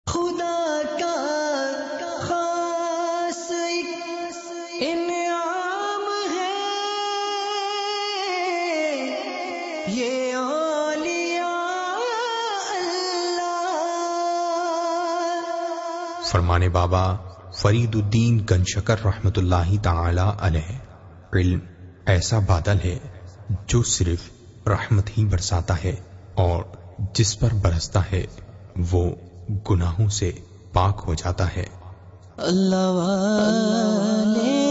खुदा का खास इनाम है ये औलिया अल्लाह। फरमाने बाबा फरीदुद्दीन गंजशकर रहमतुल्लाहि ताला अलैह, इल्म ऐसा बादल है जो सिर्फ रहमत ही बरसाता है और जिस पर बरसता है वो गुनाहों से पाक हो जाता है। अल्लाह वाले